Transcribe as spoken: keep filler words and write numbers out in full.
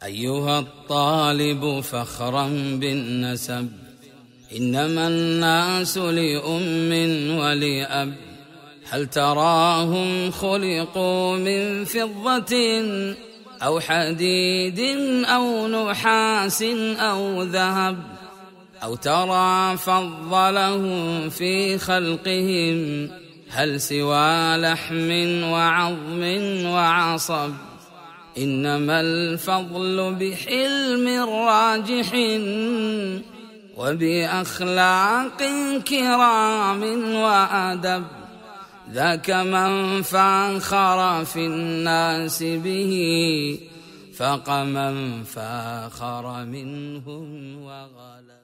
أيها الطالب فخرا بالنسب، إنما الناس لأم ولأب. هل تراهم خلقوا من فضة أو حديد أو نحاس أو ذهب؟ أو ترى فضلهم في خلقهم هل سوى لحم وعظم وعصب؟ إنما الفضل بحلم راجح وبأخلاق كرام وأدب. ذاك من فاخر في الناس به فاق من فاخر منهم وغلب.